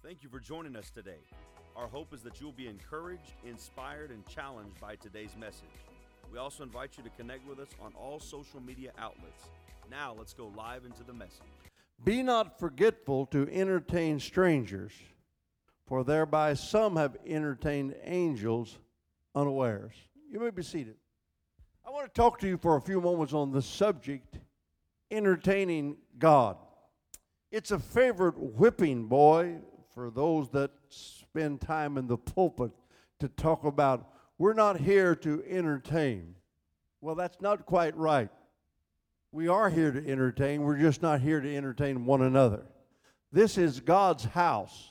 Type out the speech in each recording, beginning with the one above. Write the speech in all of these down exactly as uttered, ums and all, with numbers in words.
Thank you for joining us today. Our hope is that you will be encouraged, inspired, and challenged by today's message. We also invite you to connect with us on all social media outlets. Now let's go live into the message. Be not forgetful to entertain strangers, for thereby some have entertained angels unawares. You may be seated. I want to talk to you for a few moments on the subject, entertaining God. It's a favorite whipping boy for those that spend time in the pulpit to talk about, we're not here to entertain. Well, that's not quite right. We are here to entertain. We're just not here to entertain one another. This is God's house.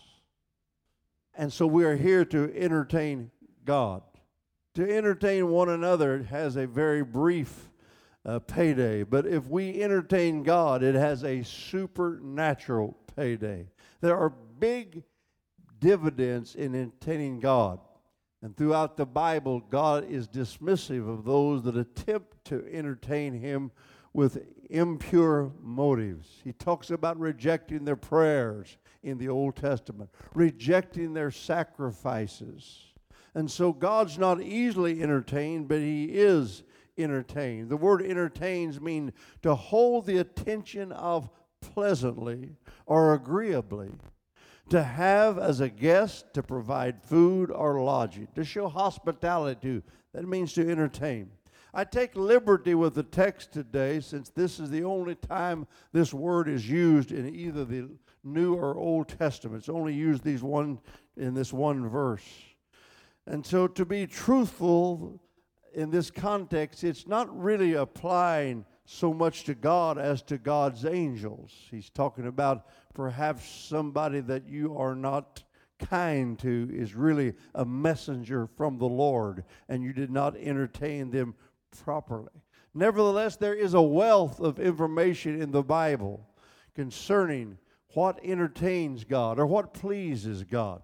And so we are here to entertain God. To entertain one another has a very brief uh, payday. But if we entertain God, it has a supernatural payday. There are big dividends in entertaining God. And throughout the Bible, God is dismissive of those that attempt to entertain Him with impure motives. He talks about rejecting their prayers in the Old Testament, rejecting their sacrifices. And so God's not easily entertained, but He is entertained. The word entertains means to hold the attention of pleasantly or agreeably, to have as a guest, to provide food or lodging, to show hospitality to. That means to entertain. I take liberty with the text today, since this is the only time this word is used in either the New or Old Testament. It's only used these one in this one verse. And so to be truthful in this context, it's not really applying so much to God as to God's angels. He's talking about perhaps somebody that you are not kind to is really a messenger from the Lord, and you did not entertain them properly. Nevertheless, there is a wealth of information in the Bible concerning what entertains God or what pleases God.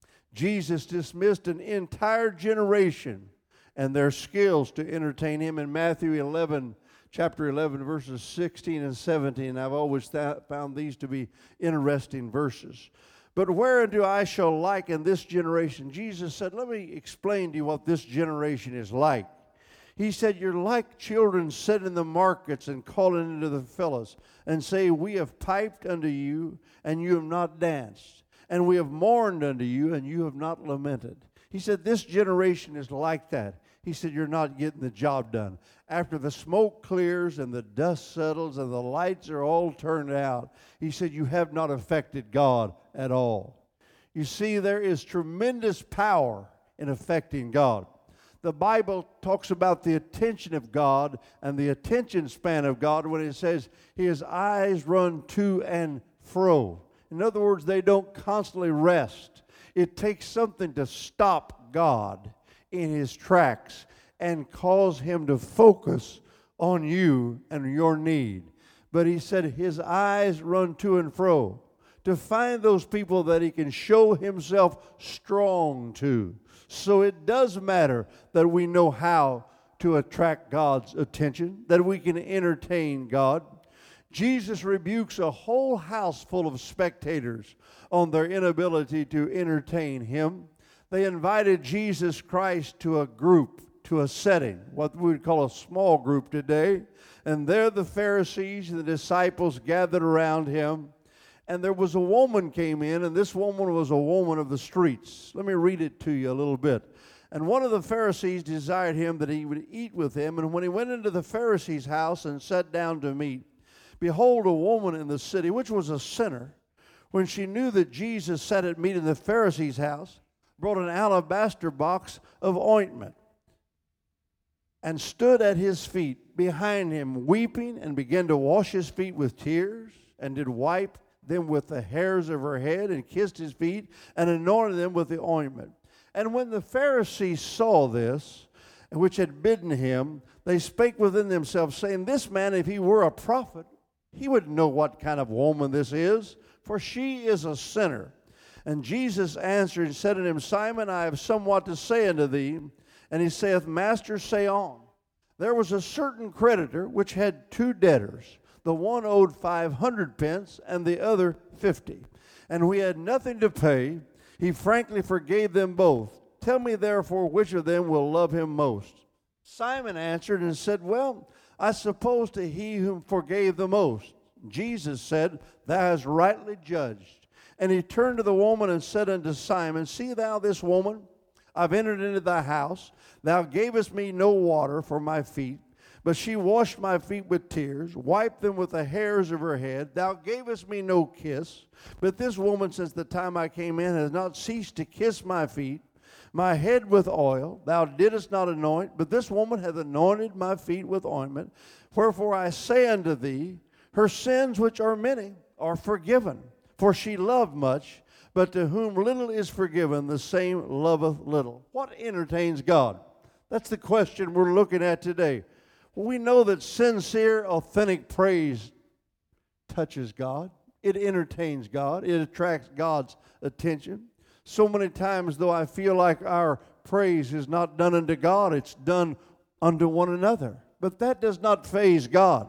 Jesus dismissed an entire generation and their skills to entertain Him in Matthew eleven, chapter eleven, verses sixteen and seventeen. I've always th- found these to be interesting verses. But whereunto I shall liken this generation, Jesus said, let me explain to you what this generation is like. He said, you're like children sitting in the markets and calling into the fellows and say, we have piped unto you, and you have not danced. And we have mourned unto you, and you have not lamented. He said, this generation is like that. He said, you're not getting the job done. After the smoke clears and the dust settles and the lights are all turned out, He said, you have not affected God at all. You see, there is tremendous power in affecting God. The Bible talks about the attention of God and the attention span of God when it says His eyes run to and fro. In other words, they don't constantly rest. It takes something to stop God in His tracks and cause Him to focus on you and your need. But He said His eyes run to and fro to find those people that He can show Himself strong to. So it does matter that we know how to attract God's attention, that we can entertain God. Jesus rebukes a whole house full of spectators on their inability to entertain Him. They invited Jesus Christ to a group, to a setting, what we would call a small group today. And there the Pharisees and the disciples gathered around Him. And there was a woman came in, and this woman was a woman of the streets. Let me read it to you a little bit. And one of the Pharisees desired him that he would eat with him. And when he went into the Pharisee's house and sat down to meat, behold, a woman in the city, which was a sinner, when she knew that Jesus sat at meat in the Pharisee's house, brought an alabaster box of ointment, and stood at His feet behind Him, weeping, and began to wash His feet with tears, and did wipe them with the hairs of her head, and kissed His feet, and anointed them with the ointment. And when the Pharisees saw this, which had bidden him, they spake within themselves, saying, this man, if he were a prophet, he would know what kind of woman this is, for she is a sinner. And Jesus answered and said unto him, Simon, I have somewhat to say unto thee. And he saith, Master, say on. There was a certain creditor which had two debtors. The one owed five hundred pence, and the other fifty. and we had nothing to pay, he frankly forgave them both. Tell me therefore which of them will love him most. Simon answered and said, Well, I suppose to he whom forgave the most. Jesus said, Thou hast rightly judged. And he turned to the woman and said unto Simon, See thou this woman? I've entered into thy house. Thou gavest me no water for my feet, but she washed my feet with tears, wiped them with the hairs of her head. Thou gavest me no kiss, but this woman since the time I came in has not ceased to kiss my feet, my head with oil. Thou didst not anoint, but this woman hath anointed my feet with ointment. Wherefore I say unto thee, her sins, which are many, are forgiven. For she loved much, but to whom little is forgiven, the same loveth little. What entertains God? That's the question we're looking at today. Well, we know that sincere, authentic praise touches God. It entertains God. It attracts God's attention. So many times, though, I feel like our praise is not done unto God, it's done unto one another. But that does not faze God.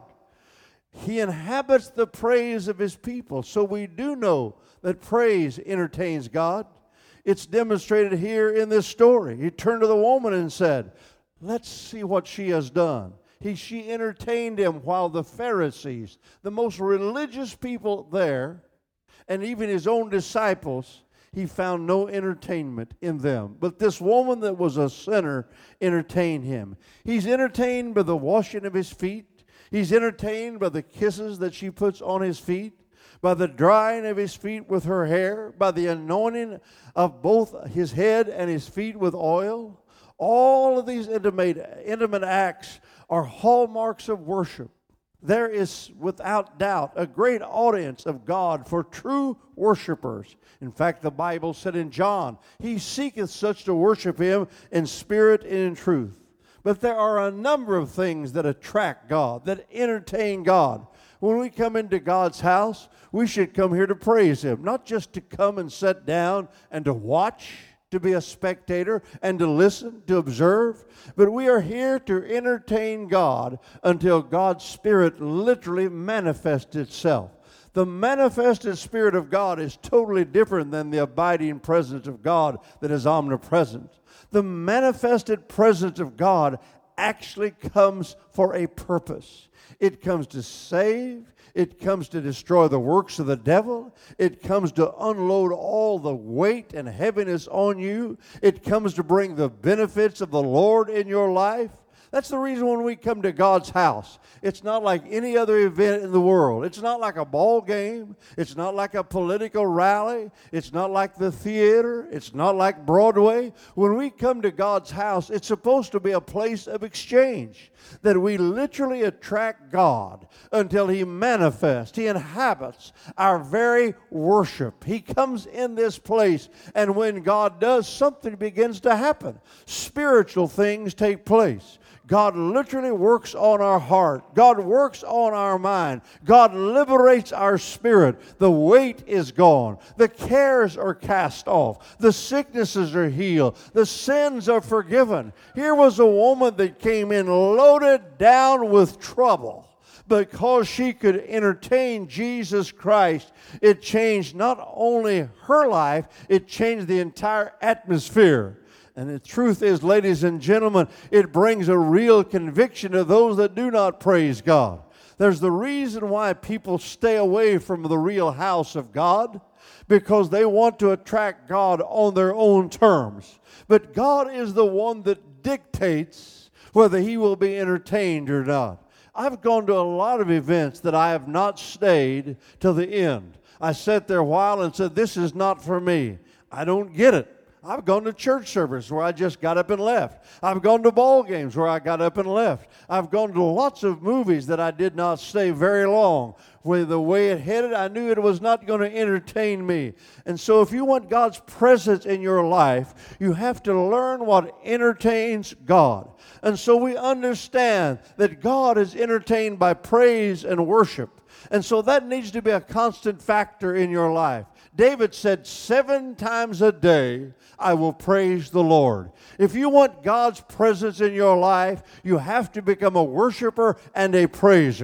He inhabits the praise of his people. So we do know that praise entertains God. It's demonstrated here in this story. He turned to the woman and said, Let's see what she has done. He, she entertained him while the Pharisees, the most religious people there, and even his own disciples, he found no entertainment in them. But this woman that was a sinner entertained him. He's entertained by the washing of his feet. He's entertained by the kisses that she puts on his feet, by the drying of his feet with her hair, by the anointing of both his head and his feet with oil. All of these intimate, intimate acts are hallmarks of worship. There is, without doubt, a great audience of God for true worshipers. In fact, the Bible said in John, He seeketh such to worship Him in spirit and in truth. But there are a number of things that attract God, that entertain God. When we come into God's house, we should come here to praise Him, not just to come and sit down and to watch, to be a spectator and to listen, to observe. But we are here to entertain God until God's Spirit literally manifests itself. The manifested Spirit of God is totally different than the abiding presence of God that is omnipresent. The manifested presence of God actually comes for a purpose. It comes to save. It comes to destroy the works of the devil. It comes to unload all the weight and heaviness on you. It comes to bring the benefits of the Lord in your life. That's the reason when we come to God's house, it's not like any other event in the world. It's not like a ball game. It's not like a political rally. It's not like the theater. It's not like Broadway. When we come to God's house, it's supposed to be a place of exchange, that we literally attract God until He manifests. He inhabits our very worship. He comes in this place, and when God does, something begins to happen. Spiritual things take place. God literally works on our heart. God works on our mind. God liberates our spirit. The weight is gone. The cares are cast off. The sicknesses are healed. The sins are forgiven. Here was a woman that came in loaded down with trouble. Because she could entertain Jesus Christ, it changed not only her life, it changed the entire atmosphere. And the truth is, ladies and gentlemen, it brings a real conviction to those that do not praise God. There's the reason why people stay away from the real house of God, because they want to attract God on their own terms. But God is the one that dictates whether He will be entertained or not. I've gone to a lot of events that I have not stayed till the end. I sat there a while and said, this is not for me. I don't get it. I've gone to church service where I just got up and left. I've gone to ball games where I got up and left. I've gone to lots of movies that I did not stay very long. Where the way it headed, I knew it was not going to entertain me. And so if you want God's presence in your life, you have to learn what entertains God. And so we understand that God is entertained by praise and worship. And so that needs to be a constant factor in your life. David said, seven times a day, I will praise the Lord. If you want God's presence in your life, you have to become a worshiper and a praiser.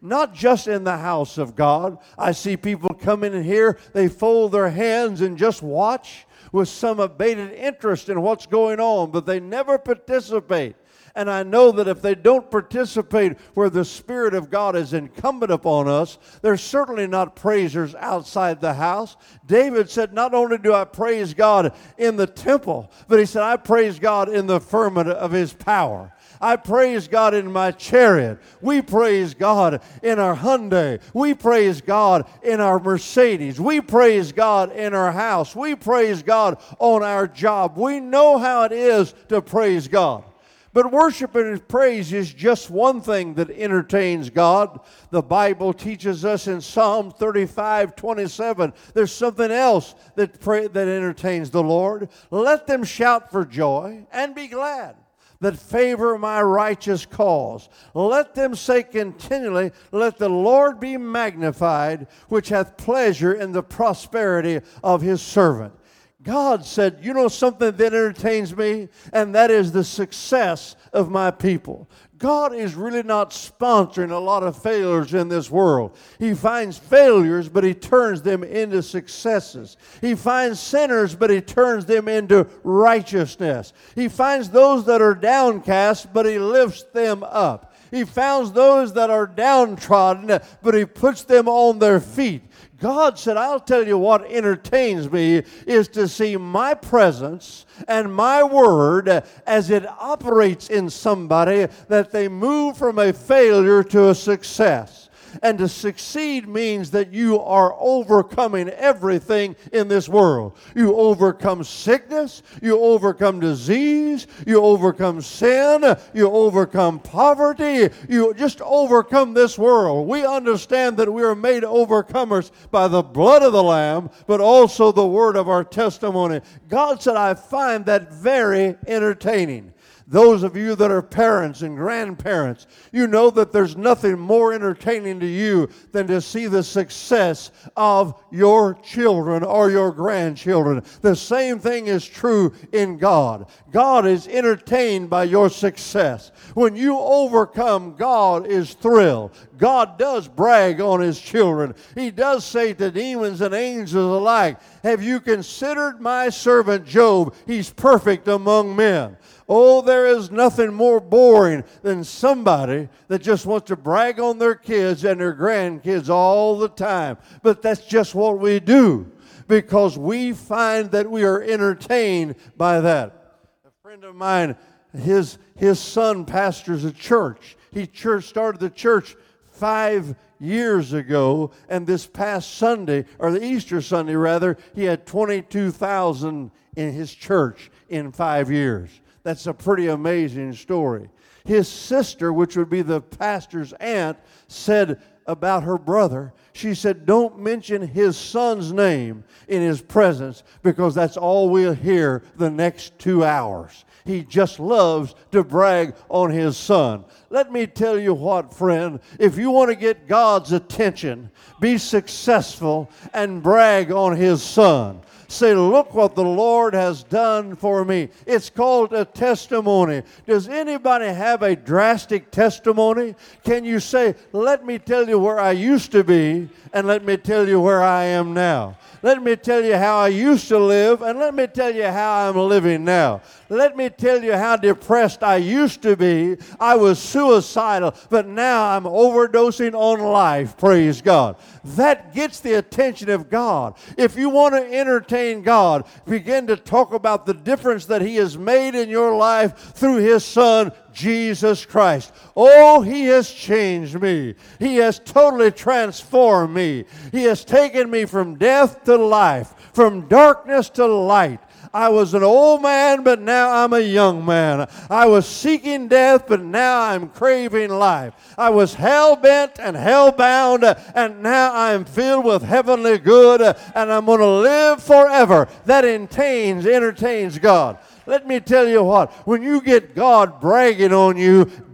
not just in the house of God. I see people come in here, they fold their hands and just watch with some abated interest in what's going on, but they never participate. And I know that if they don't participate where the Spirit of God is incumbent upon us, they're certainly not praisers outside the house. David said, not only do I praise God in the temple, but he said, I praise God in the firmament of His power. I praise God in my chariot. We praise God in our Hyundai. We praise God in our Mercedes. We praise God in our house. We praise God on our job. We know how it is to praise God. But worship and praise is just one thing that entertains God. The Bible teaches us in Psalm thirty-five twenty-seven, there's something else that, pray, that entertains the Lord. Let them shout for joy and be glad that favor my righteous cause. Let them say continually, let the Lord be magnified, which hath pleasure in the prosperity of His servant. God said, you know something that entertains me? And that is the success of my people. God is really not sponsoring a lot of failures in this world. He finds failures, but He turns them into successes. He finds sinners, but He turns them into righteousness. He finds those that are downcast, but He lifts them up. He finds those that are downtrodden, but He puts them on their feet. God said, I'll tell you what entertains me is to see my presence and my word as it operates in somebody, that they move from a failure to a success. And to succeed means that you are overcoming everything in this world. You overcome sickness, you overcome disease, you overcome sin, you overcome poverty, you just overcome this world. We understand that we are made overcomers by the blood of the Lamb, but also the word of our testimony. God said, I find that very entertaining. Those of you that are parents and grandparents, you know that there's nothing more entertaining to you than to see the success of your children or your grandchildren. The same thing is true in God. God is entertained by your success. When you overcome, God is thrilled. God does brag on His children. He does say to demons and angels alike, have you considered my servant Job? He's perfect among men. Oh, there is nothing more boring than somebody that just wants to brag on their kids and their grandkids all the time. But that's just what we do, because we find that we are entertained by that. A friend of mine, his, his son pastors a church. He church started the church five years ago, and this past Sunday, or the Easter Sunday rather, he had twenty-two thousand in his church in five years. That's a pretty amazing story. His sister, which would be the pastor's aunt, said about her brother, she said, don't mention his son's name in his presence, because that's all we'll hear the next two hours. He just loves to brag on his son. Let me tell you what, friend, if you want to get God's attention, be successful and brag on His son. Say, look what the Lord has done for me. It's called a testimony. Does anybody have a drastic testimony? Can you say, let me tell you where I used to be, and let me tell you where I am now? Let me tell you how I used to live, and let me tell you how I'm living now. Let me tell you how depressed I used to be. I was suicidal, but now I'm overdosing on life. Praise God. That gets the attention of God. If you want to entertain God, begin to talk about the difference that He has made in your life through His Son, Jesus Christ. Oh, He has changed me. He has totally transformed me. He has taken me from death to life, from darkness to light. I was an old man, but now I'm a young man. I was seeking death, but now I'm craving life. I was hell-bent and hell-bound, and now I'm filled with heavenly good, and I'm going to live forever. That entertains, entertains God. Let me tell you what, when you get God bragging on you,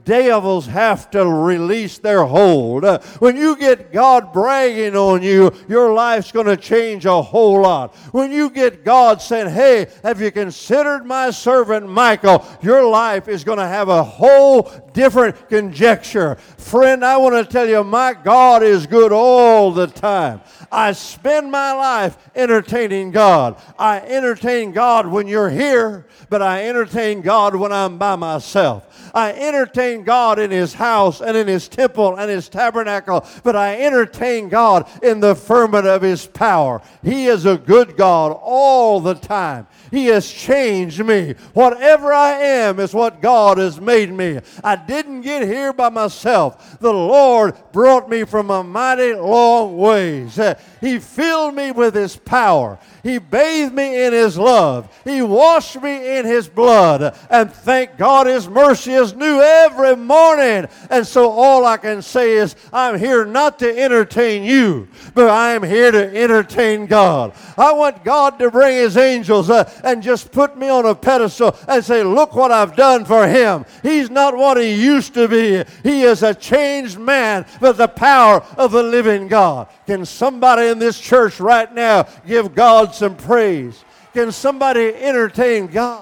devils have to release their hold. Uh, when you get God bragging on you, your life's going to change a whole lot. When you get God saying, hey, have you considered my servant Michael? Your life is going to have a whole different conjecture. Friend, I want to tell you, my God is good all the time. I spend my life entertaining God. I entertain God when you're here, but I entertain God when I'm by myself. I entertain God in His house and in His temple and His tabernacle, but I entertain God in the firmament of His power. He is a good God all the time. He has changed me. Whatever I am is what God has made me. I didn't get here by myself. The Lord brought me from a mighty long ways. He filled me with His power. He bathed me in His love. He washed me in His blood. And thank God His mercy is new every morning. And so all I can say is, I'm here not to entertain you, but I am here to entertain God. I want God to bring His angels uh, and just put me on a pedestal and say, look what I've done for Him. He's not what He used to be. He is a changed man with the power of the living God. Can somebody in this church right now give God some praise? Can somebody entertain God?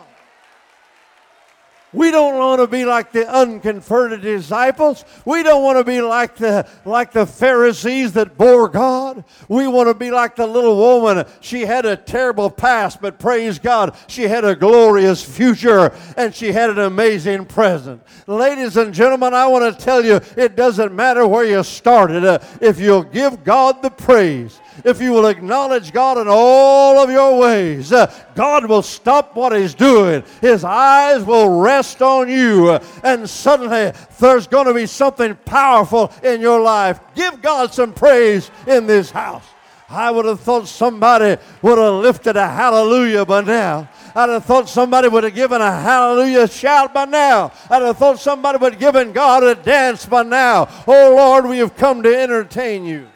We don't want to be like the unconverted disciples. We don't want to be like the, like the Pharisees that bore God. We want to be like the little woman. She had a terrible past, but praise God, she had a glorious future, and she had an amazing present. Ladies and gentlemen, I want to tell you, it doesn't matter where you started. Uh, if you'll give God the praise, if you will acknowledge God in all of your ways, uh, God will stop what He's doing. His eyes will rest on you, uh, and suddenly there's going to be something powerful in your life. Give God some praise in this house. I would have thought somebody would have lifted a hallelujah by now. I'd have thought somebody would have given a hallelujah shout by now. I'd have thought somebody would have given God a dance by now. Oh Lord, we have come to entertain you.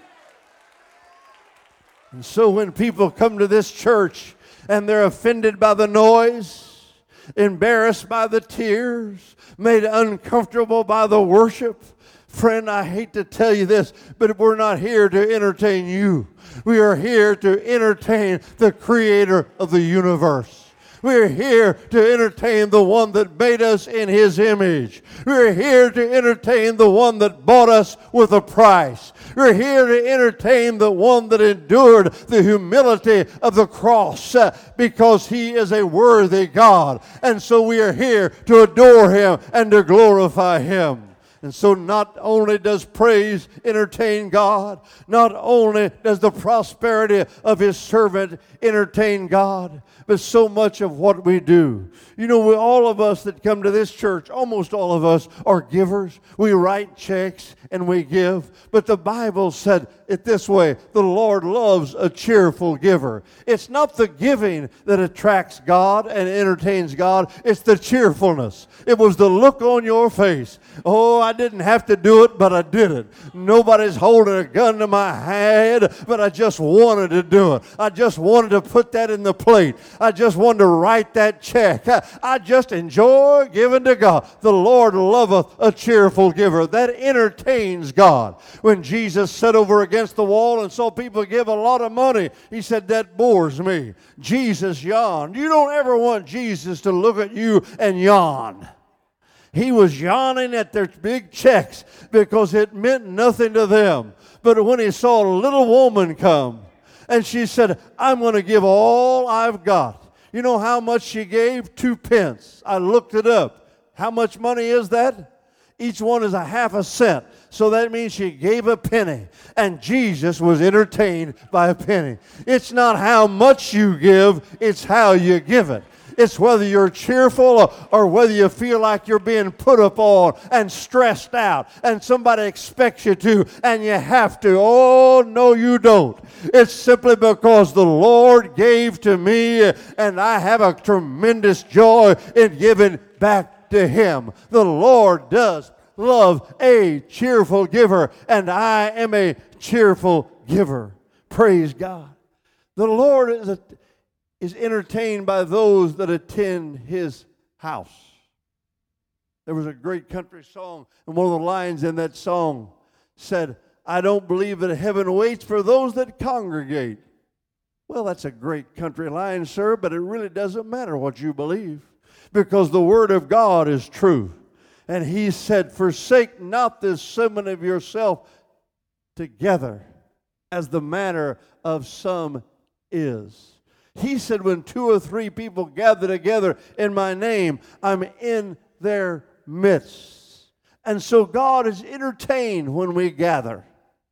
And so when people come to this church and they're offended by the noise, embarrassed by the tears, made uncomfortable by the worship, friend, I hate to tell you this, but we're not here to entertain you. We are here to entertain the Creator of the universe. We're here to entertain the one that made us in His image. We're here to entertain the one that bought us with a price. We're here to entertain the one that endured the humility of the cross uh, because He is a worthy God. And so we are here to adore Him and to glorify Him. And so not only does praise entertain God, not only does the prosperity of His servant entertain God, but so much of what we do. You know, we, all of us that come to this church, almost all of us are givers. We write checks and we give. But the Bible said it this way: the Lord loves a cheerful giver. It's not the giving that attracts God and entertains God. It's the cheerfulness. It was the look on your face. Oh, I didn't have to do it, but I did it. Nobody's holding a gun to my head, but I just wanted to do it. I just wanted to put that in the plate. I just wanted to write that check. I, I just enjoy giving to God. The Lord loveth a cheerful giver. That entertains God. When Jesus sat over against the wall and saw people give a lot of money, He said, that bores me. Jesus yawned. You don't ever want Jesus to look at you and yawn. He was yawning at their big checks because it meant nothing to them. But when He saw a little woman come, and she said, I'm going to give all I've got. You know how much she gave? Two pence. I looked it up. How much money is that? Each one is a half a cent. So that means she gave a penny. And Jesus was entertained by a penny. It's not how much you give, it's how you give it. It's whether you're cheerful or, or whether you feel like you're being put upon and stressed out and somebody expects you to and you have to. Oh, no, you don't. It's simply because the Lord gave to me and I have a tremendous joy in giving back to Him. The Lord does love a cheerful giver, and I am a cheerful giver. Praise God. The Lord is a is entertained by those that attend His house. There was a great country song, and one of the lines in that song said, I don't believe that heaven waits for those that congregate. Well, that's a great country line, sir, but it really doesn't matter what you believe, because the Word of God is true. And He said, forsake not the assembling of yourself together, as the manner of some is. He said, when two or three people gather together in my name, I'm in their midst. And so God is entertained when we gather.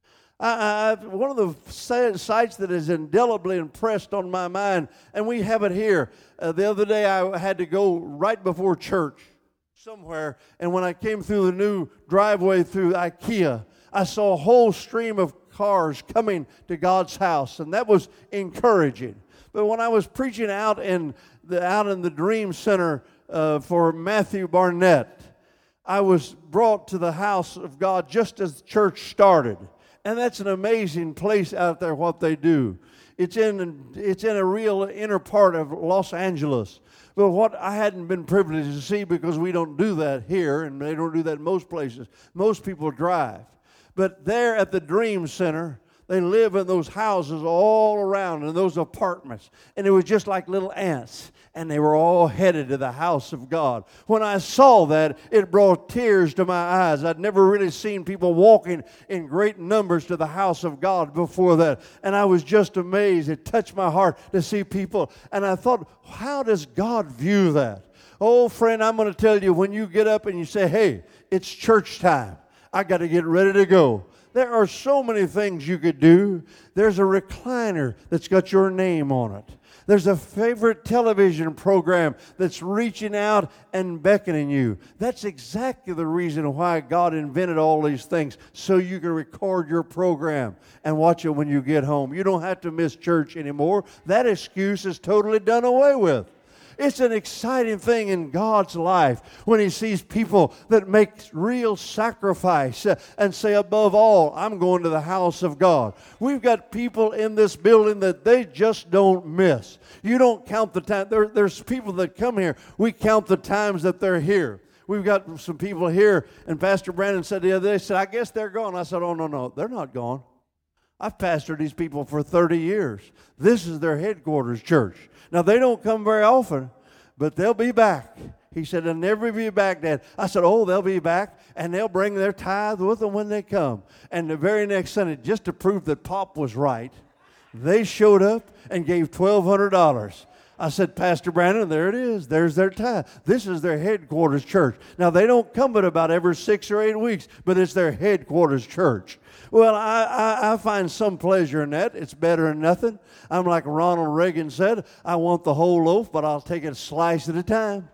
I, I, one of the sites that is indelibly impressed on my mind, and we have it here. Uh, the other day I had to go right before church somewhere, and when I came through the new driveway through IKEA, I saw a whole stream of cars coming to God's house, and that was encouraging. But when I was preaching out in the out in the Dream Center uh, for Matthew Barnett, I was brought to the house of God just as church started. And that's an amazing place out there, what they do. It's in, it's in a real inner part of Los Angeles. But what I hadn't been privileged to see, because we don't do that here, and they don't do that in most places. Most people drive. But there at the Dream Center, they live in those houses all around, in those apartments. And it was just like little ants. And they were all headed to the house of God. When I saw that, it brought tears to my eyes. I'd never really seen people walking in great numbers to the house of God before that. And I was just amazed. It touched my heart to see people. And I thought, how does God view that? Oh, friend, I'm going to tell you, when you get up and you say, hey, it's church time, I got to get ready to go. There are so many things you could do. There's a recliner that's got your name on it. There's a favorite television program that's reaching out and beckoning you. That's exactly the reason why God invented all these things, so you can record your program and watch it when you get home. You don't have to miss church anymore. That excuse is totally done away with. It's an exciting thing in God's life when He sees people that make real sacrifice and say, above all, I'm going to the house of God. We've got people in this building that they just don't miss. You don't count the time. There, there's people that come here. We count the times that they're here. We've got some people here, and Pastor Brandon said the other day, he said, I guess they're gone. I said, oh, no, no, they're not gone. I've pastored these people for thirty years. This is their headquarters church. Now, they don't come very often, but they'll be back. He said, they'll never be back, Dad. I said, oh, they'll be back, and they'll bring their tithe with them when they come. And the very next Sunday, just to prove that Pop was right, they showed up and gave twelve hundred dollars. I said, Pastor Brandon, there it is. There's their tithe. This is their headquarters church. Now, they don't come but about every six or eight weeks, but it's their headquarters church. Well, I, I, I find some pleasure in that. It's better than nothing. I'm like Ronald Reagan said, I want the whole loaf, but I'll take it a slice at a time.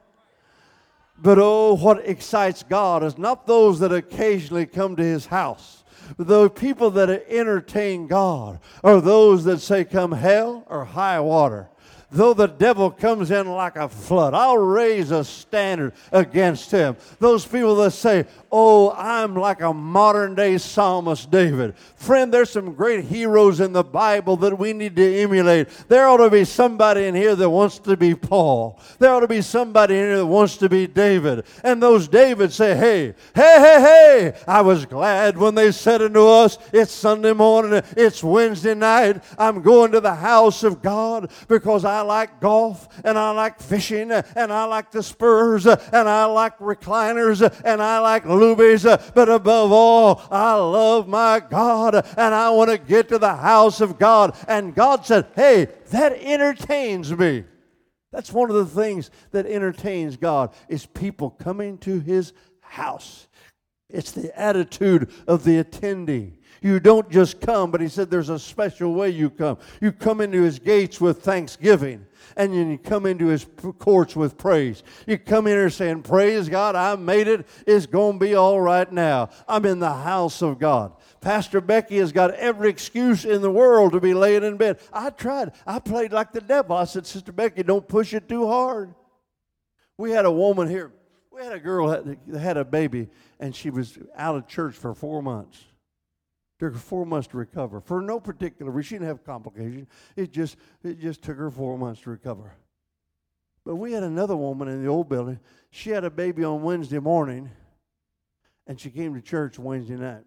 But oh, what excites God is not those that occasionally come to His house. The people that entertain God are those that say, come hell or high water. Though the devil comes in like a flood, I'll raise a standard against him. Those people that say, oh, I'm like a modern-day psalmist David. Friend, there's some great heroes in the Bible that we need to emulate. There ought to be somebody in here that wants to be Paul. There ought to be somebody in here that wants to be David. And those Davids say, hey, hey, hey, hey, I was glad when they said unto us, it's Sunday morning, it's Wednesday night, I'm going to the house of God because I like golf, and I like fishing, and I like the Spurs, and I like recliners, and I like Lubies, but above all, I love my God, and I want to get to the house of God. And God said, hey, that entertains me. That's one of the things that entertains God, is people coming to His house. It's the attitude of the attendee. You don't just come, but He said there's a special way you come. You come into His gates with thanksgiving, and you come into His courts with praise. You come in here saying, praise God, I made it. It's going to be all right now. I'm in the house of God. Pastor Becky has got every excuse in the world to be laying in bed. I tried. I played like the devil. I said, Sister Becky, don't push it too hard. We had a woman here. We had a girl that had a baby, and she was out of church for four months. Took her four months to recover. For no particular reason. She didn't have complications. It just, it just took her four months to recover. But we had another woman in the old building. She had a baby on Wednesday morning, and she came to church Wednesday night.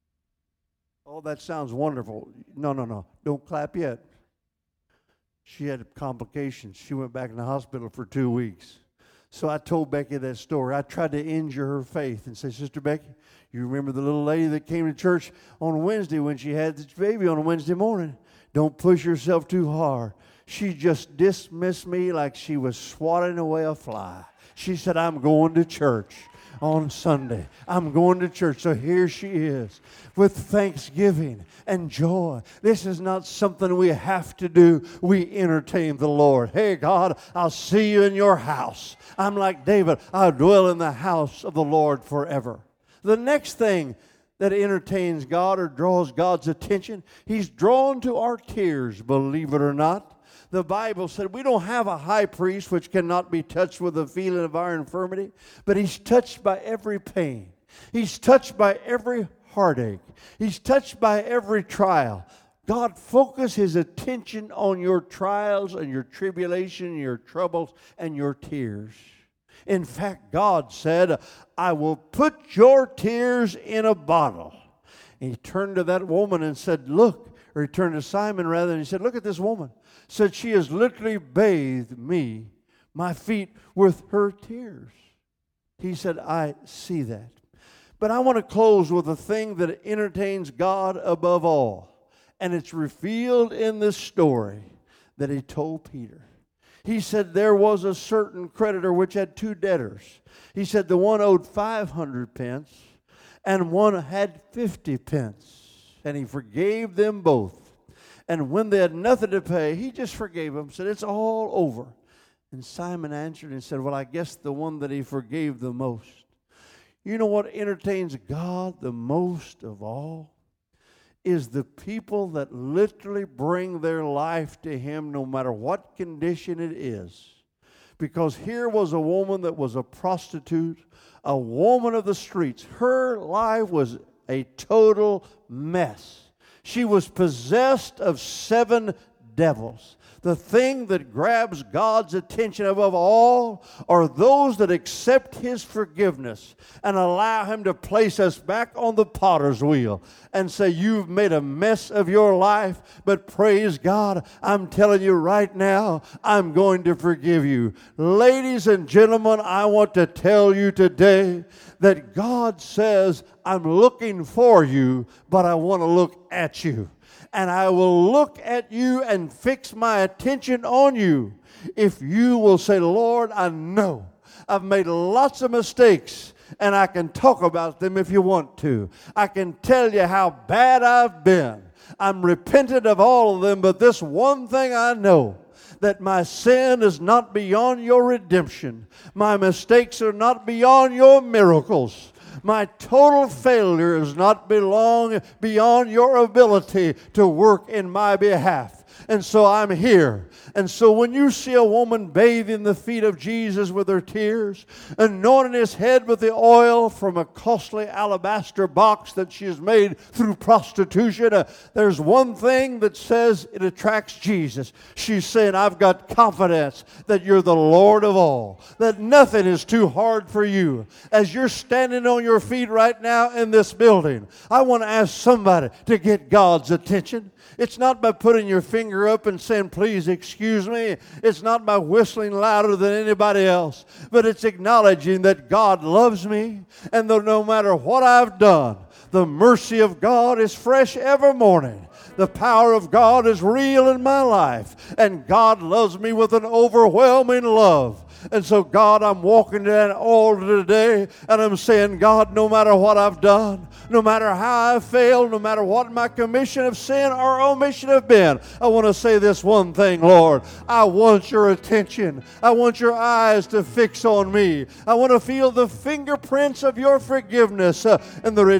Oh, that sounds wonderful. No, no, no. Don't clap yet. She had complications. She went back in the hospital for two weeks. So I told Becky that story. I tried to injure her faith and say, Sister Becky, you remember the little lady that came to church on Wednesday when she had this baby on a Wednesday morning? Don't push yourself too hard. She just dismissed me like she was swatting away a fly. She said, I'm going to church on Sunday. I'm going to church. So here she is with thanksgiving and joy. This is not something we have to do. We entertain the Lord. Hey, God, I'll see you in your house. I'm like David. I'll dwell in the house of the Lord forever. The next thing that entertains God or draws God's attention, He's drawn to our tears, believe it or not. The Bible said we don't have a high priest which cannot be touched with the feeling of our infirmity, but He's touched by every pain. He's touched by every heartache. He's touched by every trial. God, focus His attention on your trials and your tribulation, your troubles, and your tears. In fact, God said, I will put your tears in a bottle. And He turned to that woman and said, look, or He turned to Simon rather, and He said, look at this woman. Said she has literally bathed me, my feet, with her tears. He said, I see that. But I want to close with a thing that entertains God above all. And it's revealed in this story that He told Peter. He said there was a certain creditor which had two debtors. He said the one owed five hundred pence and one had fifty pence. And He forgave them both. And when they had nothing to pay, He just forgave them, said, it's all over. And Simon answered and said, well, I guess the one that He forgave the most. You know what entertains God the most of all? Is the people that literally bring their life to Him no matter what condition it is. Because here was a woman that was a prostitute, a woman of the streets. Her life was a total mess. She was possessed of seven devils. The thing that grabs God's attention above all are those that accept His forgiveness and allow Him to place us back on the potter's wheel and say, you've made a mess of your life, but praise God, I'm telling you right now, I'm going to forgive you. Ladies and gentlemen, I want to tell you today that God says, I'm looking for you, but I want to look at you. And I will look at you and fix my attention on you if you will say, Lord, I know I've made lots of mistakes, and I can talk about them if you want to. I can tell you how bad I've been. I'm repentant of all of them, but this one thing I know, that my sin is not beyond your redemption. My mistakes are not beyond your miracles. My total failure is not belong beyond your ability to work in my behalf. And so I'm here. And so when you see a woman bathing the feet of Jesus with her tears, anointing His head with the oil from a costly alabaster box that she has made through prostitution, uh, there's one thing that says it attracts Jesus. She's saying, I've got confidence that you're the Lord of all, that nothing is too hard for you. As you're standing on your feet right now in this building, I want to ask somebody to get God's attention. It's not by putting your finger up and saying, please excuse me. It's not by whistling louder than anybody else. But it's acknowledging that God loves me, and that no matter what I've done, the mercy of God is fresh every morning. The power of God is real in my life, and God loves me with an overwhelming love. And so, God, I'm walking to that altar today, and I'm saying, God, no matter what I've done, no matter how I've failed, no matter what my commission of sin or omission have been, I want to say this one thing, Lord. I want your attention. I want your eyes to fix on me. I want to feel the fingerprints of your forgiveness uh, and the redemption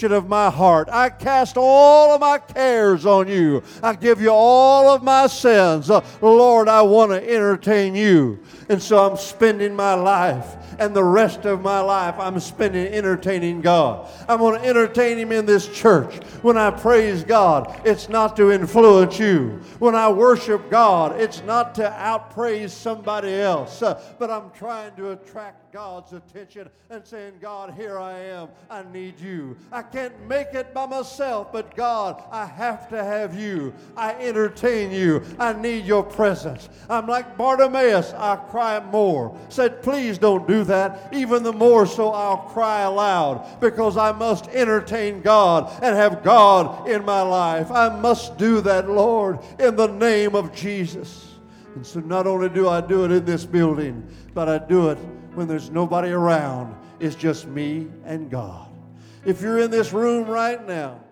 petition of my heart. I cast all of my cares on you. I give you all of my sins. Uh, Lord, I want to entertain you. And so I'm spending my life, and the rest of my life I'm spending entertaining God. I'm going to entertain Him in this church. When I praise God, it's not to influence you. When I worship God, it's not to outpraise somebody else, uh, but I'm trying to attract God's attention and saying, God, here I am. I need you. I can't make it by myself, but God, I have to have you. I entertain you. I need your presence. I'm like Bartimaeus. I cry more. Said, please don't do that. Even the more so I'll cry aloud, because I must entertain God and have God in my life. I must do that, Lord, in the name of Jesus. And so not only do I do it in this building, but I do it when there's nobody around. It's just me and God. If you're in this room right now